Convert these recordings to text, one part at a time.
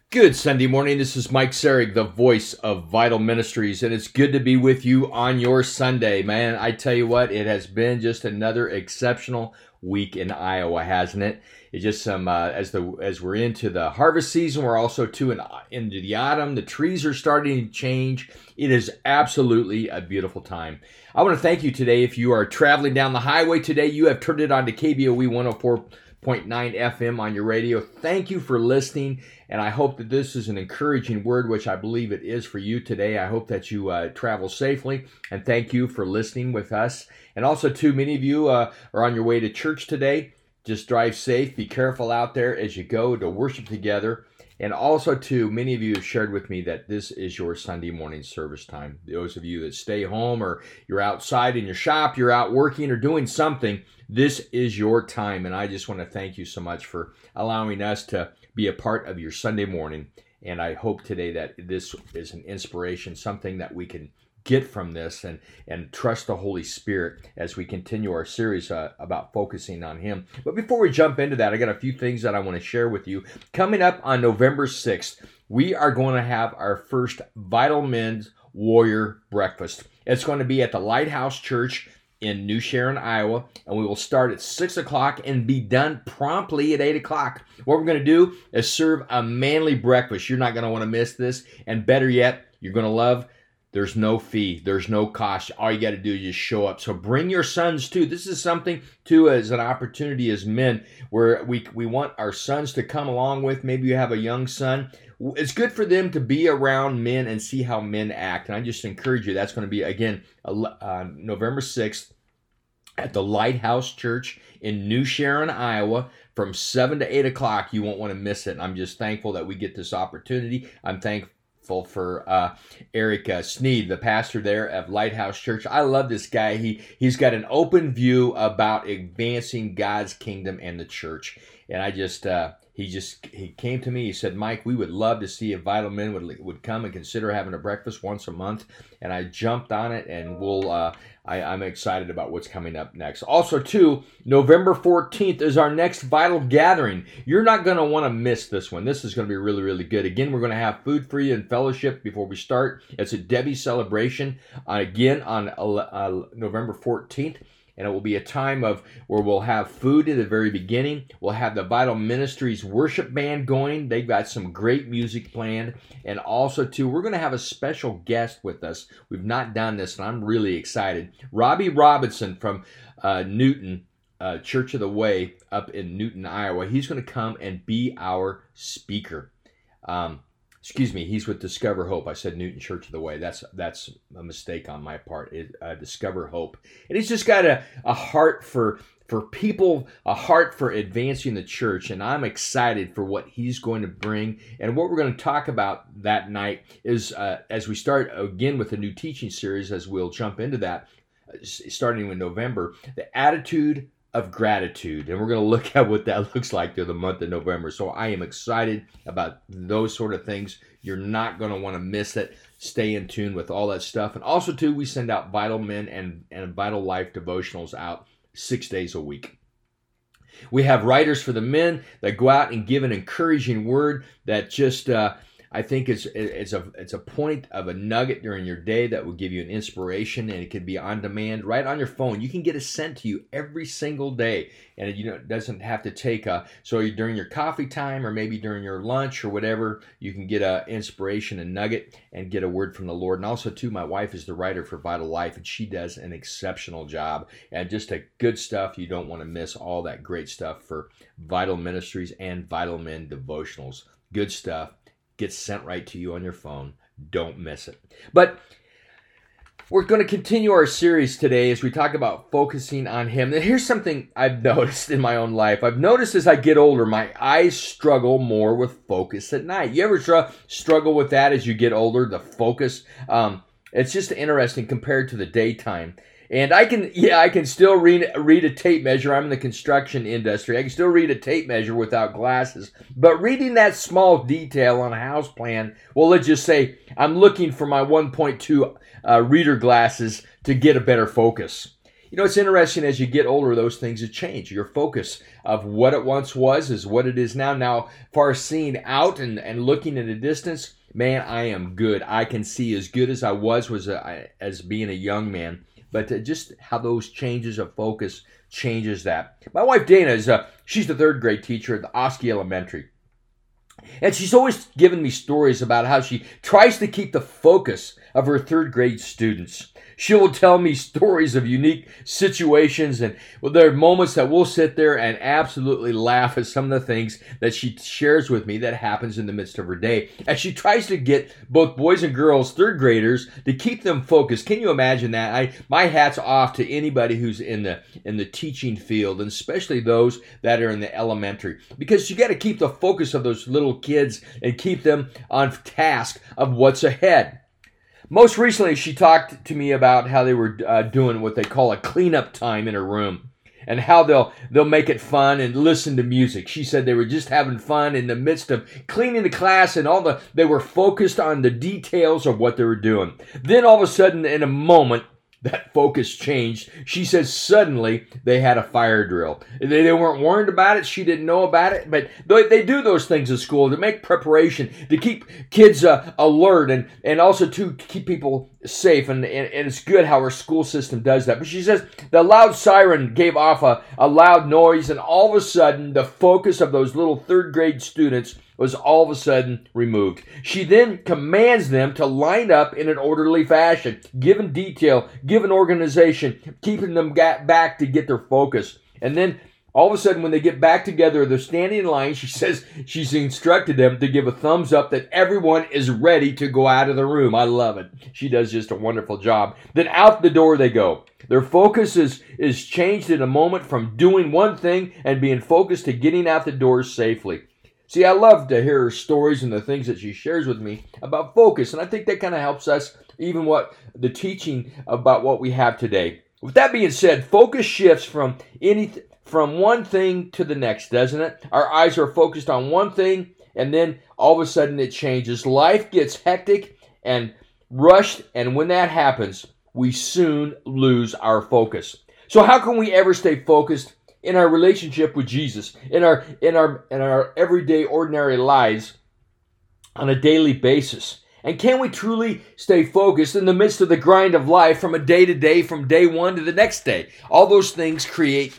Good Sunday morning. This is Mike Serig, the voice of Vital Ministries, and it's good to be with you on your Sunday. Man, I tell you what, it has been just another exceptional week in Iowa, hasn't it? It's just some as we're into the harvest season, we're also into the autumn. The trees are starting to change. It is absolutely a beautiful time. I want to thank you today. If you are traveling down the highway today, you have turned it on to KBOE 104.9 FM on your radio. Thank you for listening, and I hope that this is an encouraging word, which I believe it is for you today. I hope that you travel safely, and thank you for listening with us. And also, too, many of you are on your way to church today. Just drive safe. Be careful out there as you go to worship together. And also, too, many of you have shared with me that this is your Sunday morning service time. Those of you that stay home or you're outside in your shop, you're out working or doing something, this is your time. And I just want to thank you so much for allowing us to be a part of your Sunday morning. And I hope today that this is an inspiration, something that we can get from this and trust the Holy Spirit as we continue our series about focusing on Him. But before we jump into that, I got a few things that I want to share with you. Coming up on November 6th, we are going to have our first Vital Men's Warrior Breakfast. It's going to be at the Lighthouse Church in New Sharon, Iowa, and we will start at 6 o'clock and be done promptly at 8 o'clock. What we're going to do is serve a manly breakfast. You're not going to want to miss this, and better yet, you're going to love. There's no fee. There's no cost. All you got to do is just show up. So bring your sons too. This is something too as an opportunity as men where we want our sons to come along with. Maybe you have a young son. It's good for them to be around men and see how men act. And I just encourage you. That's going to be, again, November 6th at the Lighthouse Church in New Sharon, Iowa, from 7 to 8 o'clock. You won't want to miss it. And I'm just thankful that we get this opportunity. I'm thankful for Eric Sneed, the pastor there of Lighthouse Church. I love this guy. He's got an open view about advancing God's kingdom and the church. And he came to me. He said, Mike, we would love to see if Vital Men would come and consider having a breakfast once a month. And I jumped on it, and I'm excited about what's coming up next. Also, too, November 14th is our next Vital Gathering. You're not going to want to miss this one. This is going to be really, really good. Again, we're going to have food for you and fellowship before we start. It's a Debbie celebration, again, on November 14th. And it will be a time where we'll have food at the very beginning. We'll have the Vital Ministries worship band going. They've got some great music planned. And also, too, we're going to have a special guest with us. We've not done this, and I'm really excited. Robbie Robinson from Newton, Church of the Way up in Newton, Iowa. He's going to come and be our speaker. He's with Discover Hope. I said Newton Church of the Way. That's a mistake on my part. Discover Hope. And he's just got a heart for people, a heart for advancing the church. And I'm excited for what he's going to bring. And what we're going to talk about that night is, as we start again with a new teaching series, as we'll jump into that, starting in November, the attitude of gratitude. And we're going to look at what that looks like through the month of November. So I am excited about those sort of things. You're not going to want to miss it. Stay in tune with all that stuff. And also, too, we send out Vital Men and Vital Life devotionals out 6 days a week. We have writers for the men that go out and give an encouraging word that just I think it's a point of a nugget during your day that will give you an inspiration, and it can be on demand right on your phone. You can get it sent to you every single day, and it doesn't have to take so during your coffee time or maybe during your lunch or whatever, you can get a inspiration, a nugget, and get a word from the Lord. And also, too, my wife is the writer for Vital Life, and she does an exceptional job, and just a good stuff. You don't want to miss all that great stuff for Vital Ministries and Vital Men devotionals. Good stuff. Gets sent right to you on your phone. Don't miss it. But we're going to continue our series today as we talk about focusing on Him. And here's something I've noticed in my own life. I've noticed as I get older, my eyes struggle more with focus at night. You ever struggle with that as you get older, the focus? It's just interesting compared to the daytime. And I can still read a tape measure. I'm in the construction industry. I can still read a tape measure without glasses. But reading that small detail on a house plan, well, let's just say I'm looking for my 1.2 reader glasses to get a better focus. You know, it's interesting as you get older, those things have changed. Your focus of what it once was is what it is now. Now, far seeing out and looking at a distance, man, I am good. I can see as good as I was as being a young man. But just how those changes of focus changes that. My wife Dana she's the third grade teacher at the Oski Elementary. And she's always given me stories about how she tries to keep the focus of her third grade students. She will tell me stories of unique situations, and there are moments that we'll sit there and absolutely laugh at some of the things that she shares with me that happens in the midst of her day. And she tries to get both boys and girls, third graders, to keep them focused. Can you imagine that? My hat's off to anybody who's in the teaching field, and especially those that are in the elementary, because you got to keep the focus of those little kids and keep them on task of what's ahead. Most recently, she talked to me about how they were doing what they call a cleanup time in her room, and how they'll make it fun and listen to music. She said they were just having fun in the midst of cleaning the class, and they were focused on the details of what they were doing. Then all of a sudden, in a moment, that focus changed. She says suddenly they had a fire drill. They weren't warned about it. She didn't know about it. But they do those things in school to make preparation, to keep kids alert, and also to keep people safe. And it's good how our school system does that. But she says the loud siren gave off a loud noise, and all of a sudden the focus of those little third grade students was all of a sudden removed. She then commands them to line up in an orderly fashion, given detail, given organization, keeping them back to get their focus. And then all of a sudden when they get back together, they're standing in line. She says she's instructed them to give a thumbs up that everyone is ready to go out of the room. I love it. She does just a wonderful job. Then out the door they go. Their focus is changed in a moment from doing one thing and being focused to getting out the door safely. See, I love to hear her stories and the things that she shares with me about focus, and I think that kind of helps us even what the teaching about what we have today. With that being said, focus shifts from one thing to the next, doesn't it? Our eyes are focused on one thing, and then all of a sudden it changes. Life gets hectic and rushed, and when that happens, we soon lose our focus. So how can we ever stay focused in our relationship with Jesus, in our everyday ordinary lives on a daily basis? And can we truly stay focused in the midst of the grind of life from a day to day, from day one to the next day? All those things create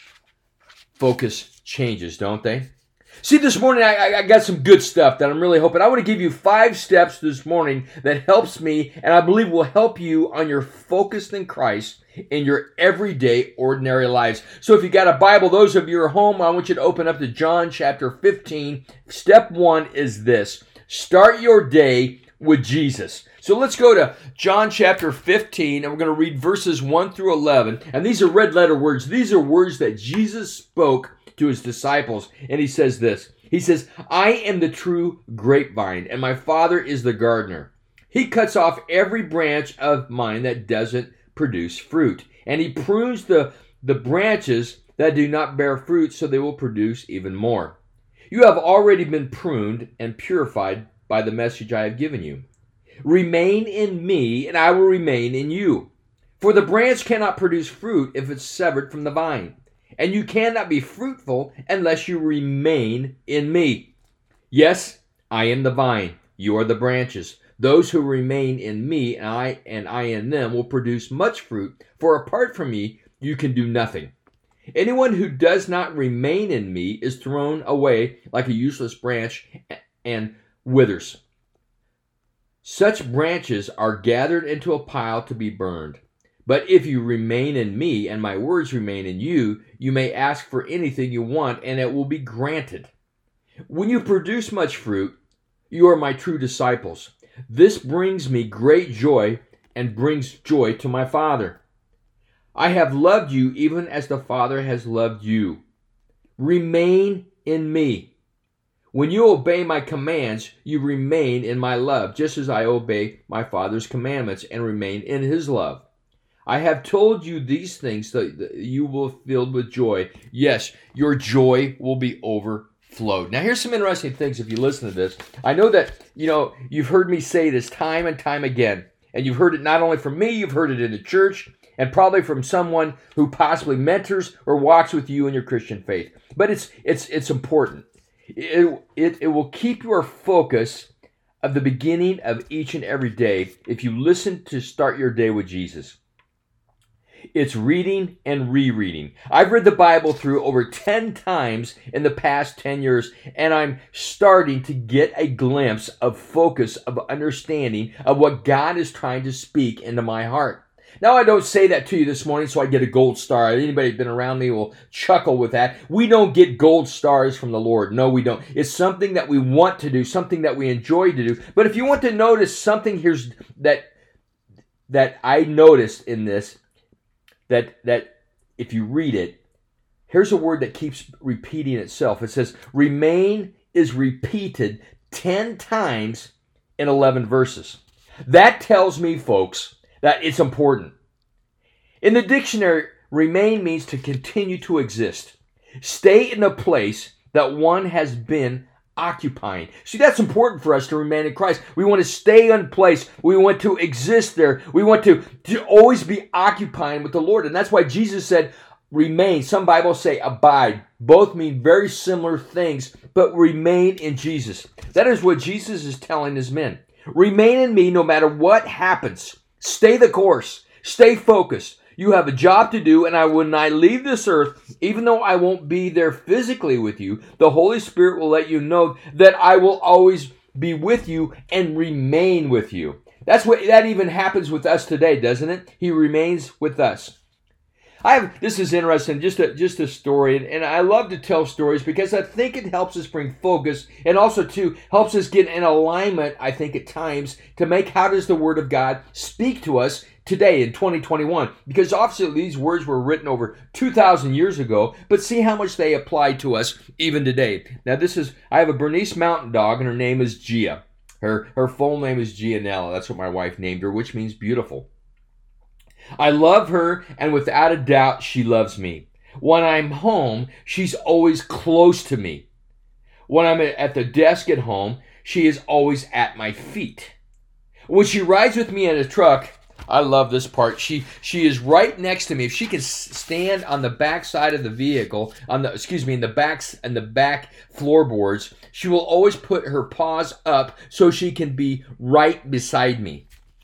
focus changes, don't they? See, this morning I got some good stuff that I'm really hoping. I want to give you 5 steps this morning that helps me, and I believe will help you on your focus in Christ in your everyday, ordinary lives. So if you got a Bible, those of you who are home, I want you to open up to John chapter 15. Step 1 is this: start your day with Jesus. So let's go to John chapter 15, and we're going to read verses 1 through 11. And these are red letter words. These are words that Jesus spoke to his disciples. And he says this. He says, "I am the true grapevine, and my Father is the gardener. He cuts off every branch of mine that doesn't produce fruit, and he prunes the branches that do not bear fruit, so they will produce even more. You have already been pruned and purified by the message I have given you. Remain in me, and I will remain in you. For the branch cannot produce fruit if it's severed from the vine, and you cannot be fruitful unless you remain in me. Yes, I am the vine, you are the branches. Those who remain in me and I in them will produce much fruit, for apart from me you can do nothing. Anyone who does not remain in me is thrown away like a useless branch and withers. Such branches are gathered into a pile to be burned. But if you remain in me and my words remain in you, you may ask for anything you want and it will be granted. When you produce much fruit, you are my true disciples. This brings me great joy and brings joy to my Father. I have loved you even as the Father has loved you. Remain in me. When you obey my commands, you remain in my love, just as I obey my Father's commandments and remain in his love. I have told you these things so that you will be filled with joy. Yes, your joy will be overflowed. Now, here's some interesting things if you listen to this. I know that, you've heard me say this time and time again. And you've heard it not only from me, you've heard it in the church. and probably from someone who possibly mentors or walks with you in your Christian faith. But it's important. It will keep your focus of the beginning of each and every day if you listen to start your day with Jesus. It's reading and rereading. I've read the Bible through over 10 times in the past 10 years, and I'm starting to get a glimpse of focus, of understanding of what God is trying to speak into my heart. Now, I don't say that to you this morning so I get a gold star. Anybody who's been around me will chuckle with that. We don't get gold stars from the Lord. No, we don't. It's something that we want to do, something that we enjoy to do. But if you want to notice something here's that I noticed in this, that if you read it, here's a word that keeps repeating itself. It says, remain is repeated 10 times in 11 verses. That tells me, folks, that it's important. In the dictionary, remain means to continue to exist. Stay in a place that one has been occupying. See, that's important for us to remain in Christ. We want to stay in place. We want to exist there. We want to always be occupying with the Lord. And that's why Jesus said, remain. Some Bibles say abide. Both mean very similar things, but remain in Jesus. That is what Jesus is telling his men. Remain in me no matter what happens. Stay the course. Stay focused. You have a job to do, and when I leave this earth, even though I won't be there physically with you, the Holy Spirit will let you know that I will always be with you and remain with you. That even happens with us today, doesn't it? He remains with us. This is interesting, just a story, and I love to tell stories because I think it helps us bring focus and also, too, helps us get in alignment, I think, at times to make how does the Word of God speak to us today in 2021, because obviously these words were written over 2,000 years ago, but see how much they apply to us even today. Now I have a Bernese Mountain Dog, and her name is Gia. Her full name is Gianella. That's what my wife named her, which means beautiful. I love her, and without a doubt, she loves me. When I'm home, she's always close to me. When I'm at the desk at home, she is always at my feet. When she rides with me in a truck, I love this part. She is right next to me. If she can stand on the back side of the vehicle, in the back floorboards, she will always put her paws up so she can be right beside me.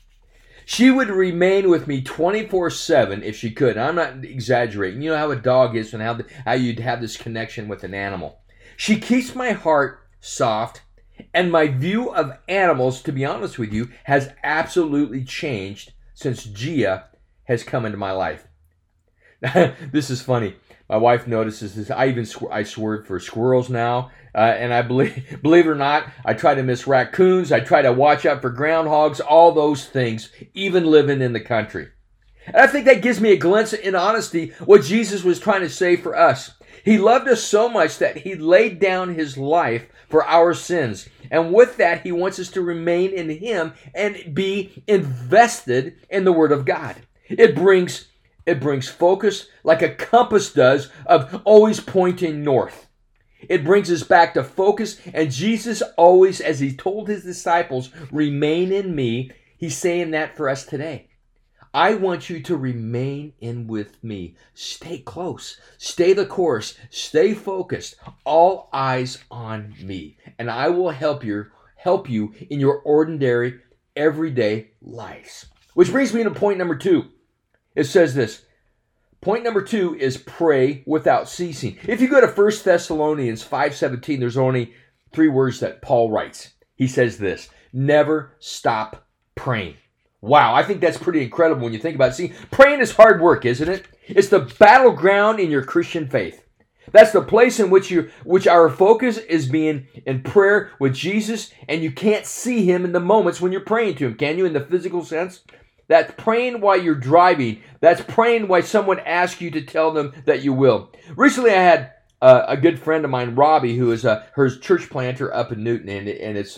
She would remain with me 24/7 if she could. I'm not exaggerating. You know how a dog is and how you'd have this connection with an animal. She keeps my heart soft, and my view of animals, to be honest with you, has absolutely changed since Gia has come into my life. This is funny. My wife notices this. I swerve for squirrels now, and I believe it or not, I try to miss raccoons. I try to watch out for groundhogs, all those things, even living in the country. And I think that gives me a glimpse in honesty what Jesus was trying to say for us. He loved us so much that he laid down his life for our sins. And with that, he wants us to remain in him and be invested in the Word of God. It brings focus like a compass does of always pointing north. It brings us back to focus, and Jesus always, as he told his disciples, remain in me. He's saying that for us today. I want you to remain in with me. Stay close. Stay the course. Stay focused. All eyes on me. And I will help you in your ordinary, everyday lives. Which brings me to point number 2. It says this. Point number 2 is pray without ceasing. If you go to 1 Thessalonians 5:17, there's only 3 words that Paul writes. He says this, never stop praying. Wow, I think that's pretty incredible when you think about it. See, praying is hard work, isn't it? It's the battleground in your Christian faith. That's the place in which our focus is being in prayer with Jesus, and you can't see him in the moments when you're praying to him, can you, in the physical sense? That's praying while you're driving. That's praying while someone asks you to tell them that you will. Recently, I had a good friend of mine, Robbie, who is her church planter up in Newton, and it's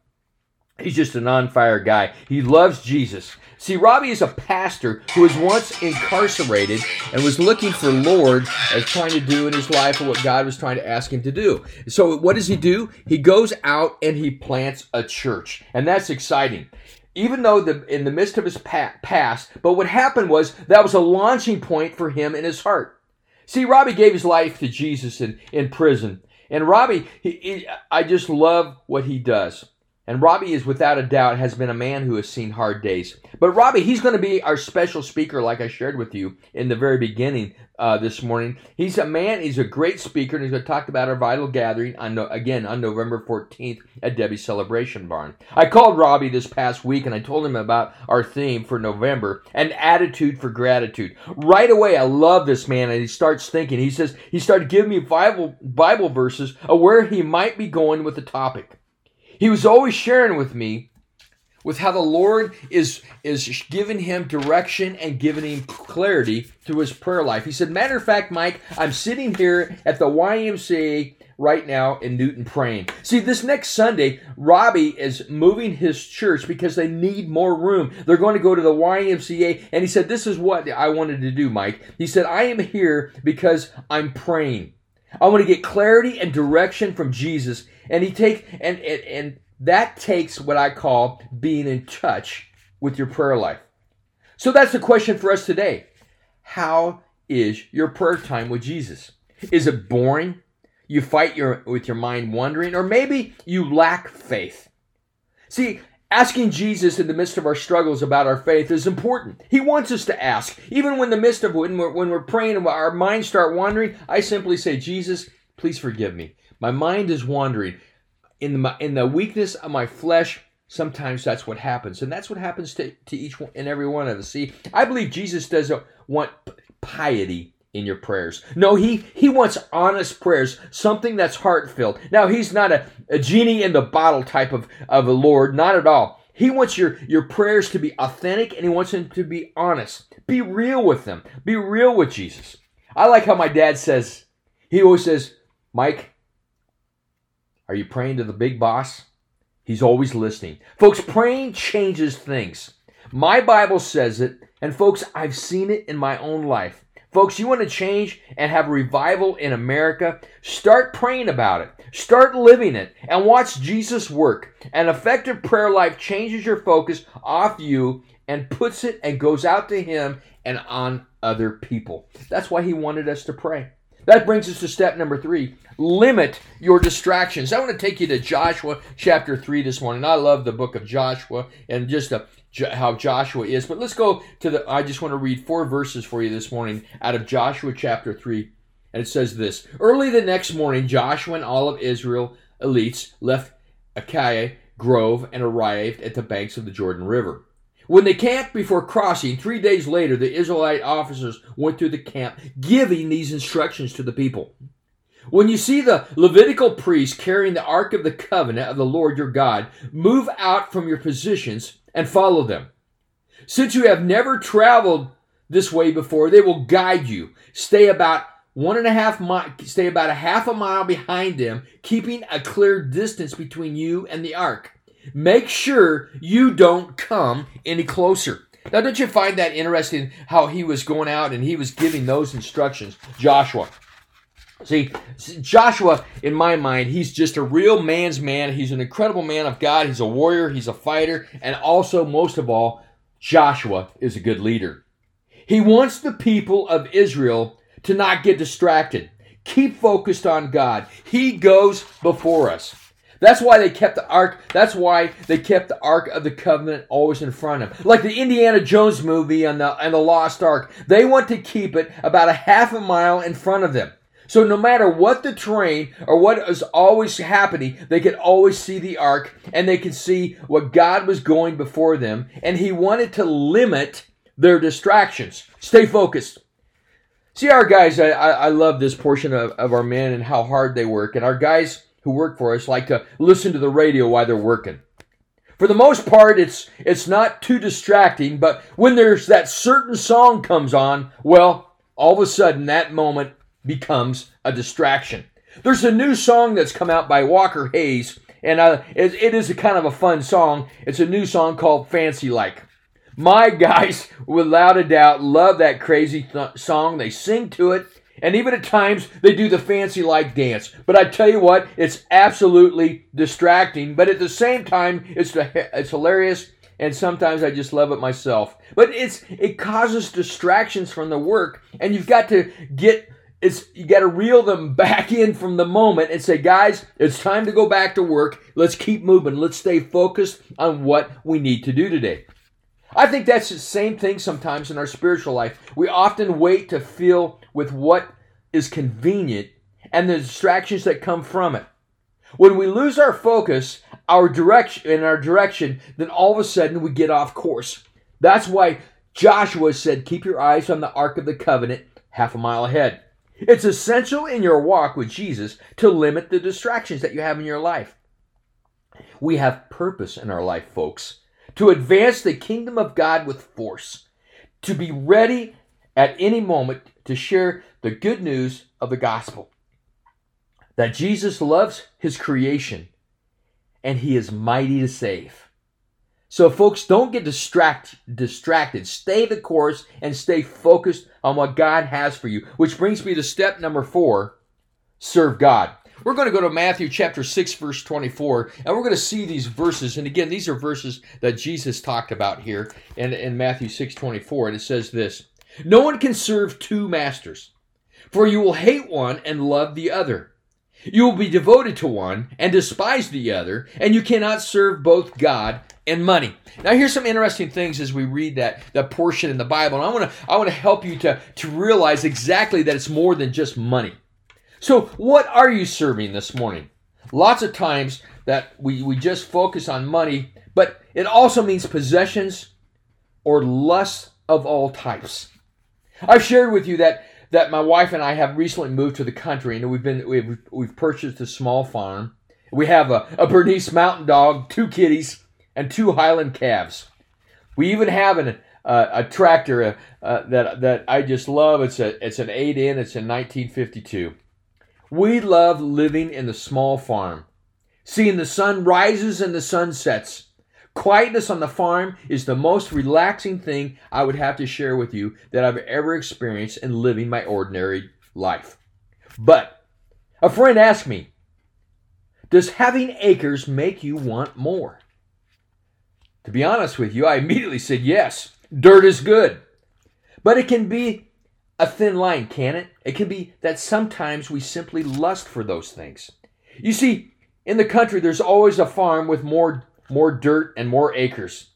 he's just an on-fire guy. He loves Jesus. See, Robbie is a pastor who was once incarcerated and was looking for Lord as trying to do in his life what God was trying to ask him to do. So what does he do? He goes out and he plants a church, and that's exciting. even though in the midst of his past, but what happened was that was a launching point for him in his heart. See, Robbie gave his life to Jesus in prison. And Robbie, I just love what he does. And Robbie is without a doubt has been a man who has seen hard days. But Robbie, he's going to be our special speaker like I shared with you in the very beginning this morning. He's a great speaker, and he's going to talk about our vital gathering on November 14th at Debbie's Celebration Barn. I called Robbie this past week, and I told him about our theme for November, an attitude for gratitude. Right away, I love this man, and he starts thinking. He started giving me Bible verses of where he might be going with the topic. He was always sharing with me with how the Lord is giving him direction and giving him clarity through his prayer life. He said, matter of fact, Mike, I'm sitting here at the YMCA right now in Newton praying. See, this next Sunday, Robbie is moving his church because they need more room. They're going to go to the YMCA, and he said, this is what I wanted to do, Mike. He said, I am here because I'm praying. I want to get clarity and direction from Jesus. And and that takes what I call being in touch with your prayer life. So that's the question for us today. How is your prayer time with Jesus? Is it boring? You fight with your mind wandering? Or maybe you lack faith? See, asking Jesus in the midst of our struggles about our faith is important. He wants us to ask. Even when we're praying and our minds start wandering, I simply say, Jesus, please forgive me. My mind is wandering. In the weakness of my flesh, sometimes that's what happens. And that's what happens to each and every one of us. See, I believe Jesus doesn't want piety in your prayers. No, he wants honest prayers, something that's heartfelt. Now, he's not a genie in the bottle type of a Lord, not at all. He wants your prayers to be authentic, and he wants them to be honest. Be real with them. Be real with Jesus. I like how my dad says, he always says, Mike, are you praying to the big boss? He's always listening. Folks, praying changes things. My Bible says it, and folks, I've seen it in my own life. Folks, you want to change and have revival in America? Start praying about it. Start living it and watch Jesus work. An effective prayer life changes your focus off you and puts it and goes out to him and on other people. That's why he wanted us to pray. That brings us to step number 3. Limit your distractions. I want to take you to Joshua chapter 3 this morning. I love the book of Joshua and just how Joshua is. But let's go to I just want to read 4 verses for you this morning out of Joshua chapter 3. And it says this. Early the next morning, Joshua and all of Israel elites left Achiah Grove and arrived at the banks of the Jordan River. When they camped before crossing, 3 days later, the Israelite officers went through the camp, giving these instructions to the people. When you see the Levitical priests carrying the Ark of the Covenant of the Lord your God, move out from your positions and follow them. Since you have never traveled this way before, they will guide you. Stay about a half a mile behind them, keeping a clear distance between you and the Ark. Make sure you don't come any closer. Now, don't you find that interesting how he was going out and he was giving those instructions? Joshua. See, Joshua, in my mind, he's just a real man's man. He's an incredible man of God. He's a warrior. He's a fighter. And also, most of all, Joshua is a good leader. He wants the people of Israel to not get distracted. Keep focused on God. He goes before us. That's why they kept the ark. That's why they kept the Ark of the Covenant always in front of them. Like the Indiana Jones movie and the Lost Ark. They want to keep it about a half a mile in front of them. So no matter what the terrain or what is always happening, they could always see the ark and they could see what God was going before them. And he wanted to limit their distractions. Stay focused. See, our guys, I love this portion of our men and how hard they work. And our guys who work for us like to listen to the radio while they're working. For the most part, it's not too distracting, but when there's that certain song comes on, well, all of a sudden that moment becomes a distraction. There's a new song that's come out by Walker Hayes, and it is a kind of a fun song. It's a new song called Fancy Like. My guys, without a doubt, love that crazy song. They sing to it. And even at times, they do the fancy like dance. But I tell you what, it's absolutely distracting. But at the same time, it's hilarious and sometimes I just love it myself. But it causes distractions from the work, and you've got to you got to reel them back in from the moment and say, guys, it's time to go back to work. Let's keep moving. Let's stay focused on what we need to do today. I think that's the same thing sometimes in our spiritual life. We often wait to feel with what is convenient and the distractions that come from it. When we lose our focus, our direction, then all of a sudden we get off course. That's why Joshua said, keep your eyes on the Ark of the Covenant half a mile ahead. It's essential in your walk with Jesus to limit the distractions that you have in your life. We have purpose in our life, folks, to advance the kingdom of God with force, to be ready at any moment to share the good news of the gospel, that Jesus loves his creation and he is mighty to save. So folks, don't get distracted. Stay the course and stay focused on what God has for you. Which brings me to step number 4, serve God. We're going to go to Matthew chapter 6, verse 24, and we're going to see these verses. And again, these are verses that Jesus talked about here in Matthew 6, 24. And it says this, no one can serve two masters, for you will hate one and love the other. You will be devoted to one and despise the other, and you cannot serve both God and money. Now, here's some interesting things as we read that portion in the Bible. And I want to help you to realize exactly that it's more than just money. So, what are you serving this morning? Lots of times that we just focus on money, but it also means possessions or lust of all types. I've shared with you that my wife and I have recently moved to the country, and we've purchased a small farm. We have a Bernese Mountain Dog, 2 kitties, and 2 Highland calves. We even have a tractor that I just love. It's an 8N. It's in 1952. We love living in the small farm, seeing the sun rises and the sun sets. Quietness on the farm is the most relaxing thing I would have to share with you that I've ever experienced in living my ordinary life. But a friend asked me, does having acres make you want more? To be honest with you, I immediately said yes. Dirt is good. But it can be a thin line, can it? It can be that sometimes we simply lust for those things. You see, in the country, there's always a farm with more dirt and more acres.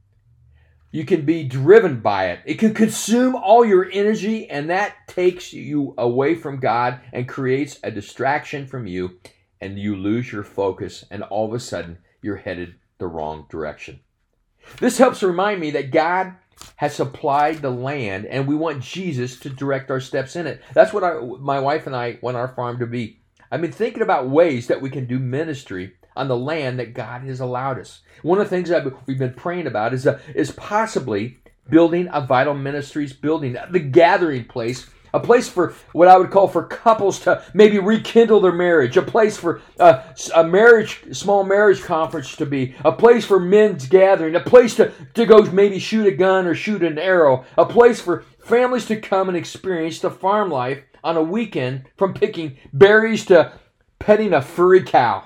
You can be driven by it. It can consume all your energy, and that takes you away from God and creates a distraction from you, and you lose your focus, and all of a sudden, you're headed the wrong direction. This helps remind me that God has supplied the land, and we want Jesus to direct our steps in it. That's what my wife and I want our farm to be. I've been thinking about ways that we can do ministry on the land that God has allowed us. One of the things we've been praying about is possibly building a Vital Ministries building, the gathering place, a place for what I would call for couples to maybe rekindle their marriage, a place for a small marriage conference to be, a place for men's gathering, a place to go maybe shoot a gun or shoot an arrow, a place for families to come and experience the farm life on a weekend, from picking berries to petting a furry cow.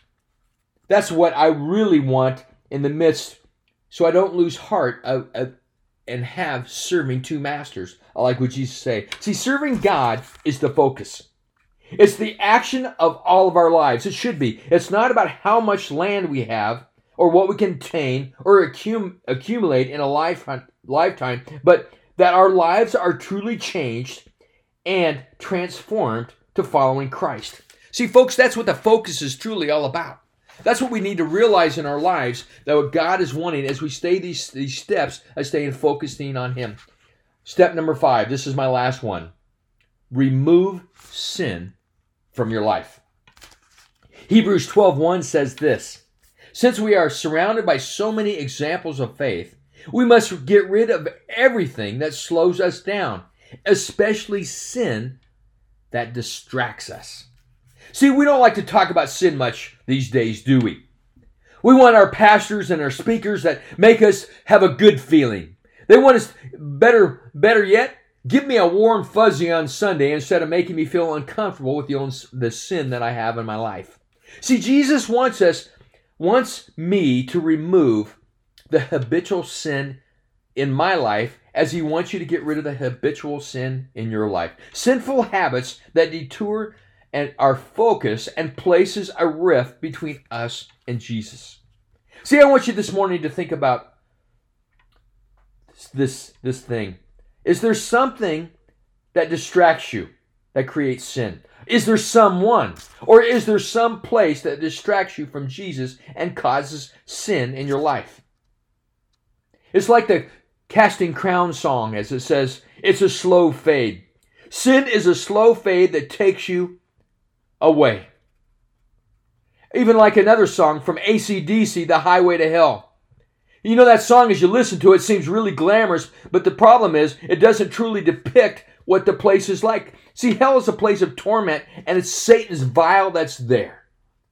That's what I really want in the midst, so I don't lose heart and have serving two masters. I like what Jesus say. See, serving God is the focus. It's the action of all of our lives. It should be. It's not about how much land we have or what we can obtain or accumulate in a lifetime, but that our lives are truly changed and transformed to following Christ. See, folks, that's what the focus is truly all about. That's what we need to realize in our lives, that what God is wanting as we stay these steps of staying focusing on Him. Step number 5, this is my last one. Remove sin from your life. Hebrews 12:1 says this, since we are surrounded by so many examples of faith, we must get rid of everything that slows us down, especially sin that distracts us. See, we don't like to talk about sin much these days, do we? We want our pastors and our speakers that make us have a good feeling. They want us, better yet, give me a warm fuzzy on Sunday instead of making me feel uncomfortable with the sin that I have in my life. See, Jesus wants me to remove the habitual sin in my life as he wants you to get rid of the habitual sin in your life. Sinful habits that detour and our focus and places a rift between us and Jesus. See, I want you this morning to think about this thing. Is there something that distracts you, that creates sin? Is there someone, or is there some place that distracts you from Jesus and causes sin in your life? It's like the Casting Crowns song, as it says, it's a slow fade. Sin is a slow fade that takes you away. Even like another song from AC/DC, The Highway to Hell. You know that song, as you listen to it, seems really glamorous, but the problem is it doesn't truly depict what the place is like. See, hell is a place of torment, and it's Satan's vial that's there.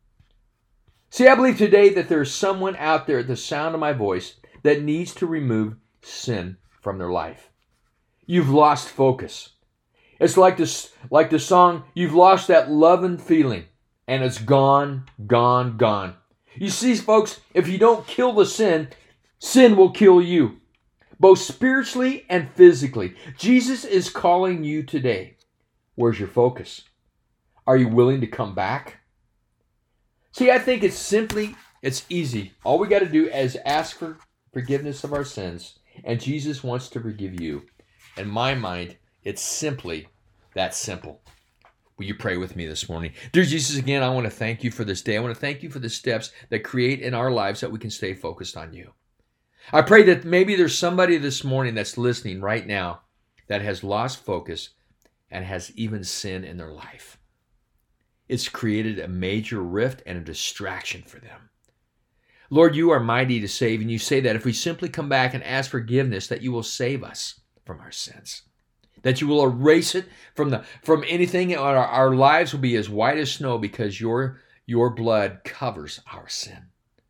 See, I believe today that there's someone out there at the sound of my voice that needs to remove sin from their life. You've lost focus. It's like the song, you've lost that loving feeling, and it's gone, gone, gone. You see, folks, if you don't kill the sin, sin will kill you, both spiritually and physically. Jesus is calling you today. Where's your focus? Are you willing to come back? See, I think it's easy. All we got to do is ask for forgiveness of our sins, and Jesus wants to forgive you. In my mind, it's simply that simple. Will you pray with me this morning? Dear Jesus, again, I want to thank you for this day. I want to thank you for the steps that create in our lives that we can stay focused on you. I pray that maybe there's somebody this morning that's listening right now that has lost focus and has even sin in their life. It's created a major rift and a distraction for them. Lord, you are mighty to save, and you say that if we simply come back and ask forgiveness, that you will save us from our sins, that you will erase it from anything. Our lives will be as white as snow because your blood covers our sin.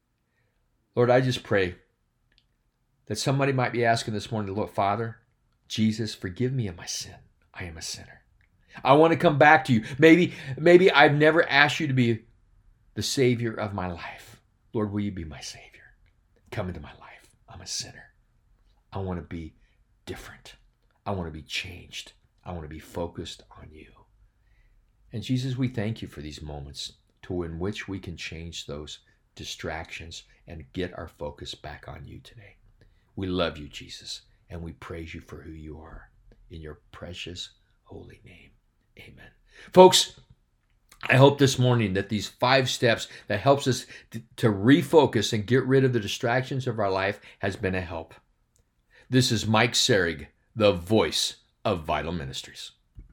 Lord, I just pray that somebody might be asking this morning, Lord, Father, Jesus, forgive me of my sin. I am a sinner. I want to come back to you. Maybe I've never asked you to be the Savior of my life. Lord, will you be my Savior? Come into my life. I'm a sinner. I want to be different. I want to be changed. I want to be focused on you. And Jesus, we thank you for these moments in which we can change those distractions and get our focus back on you today. We love you, Jesus, and we praise you for who you are. In your precious, holy name, amen. Folks, I hope this morning that these 5 steps that helps us to refocus and get rid of the distractions of our life has been a help. This is Mike Serig, the voice of Vital Ministries.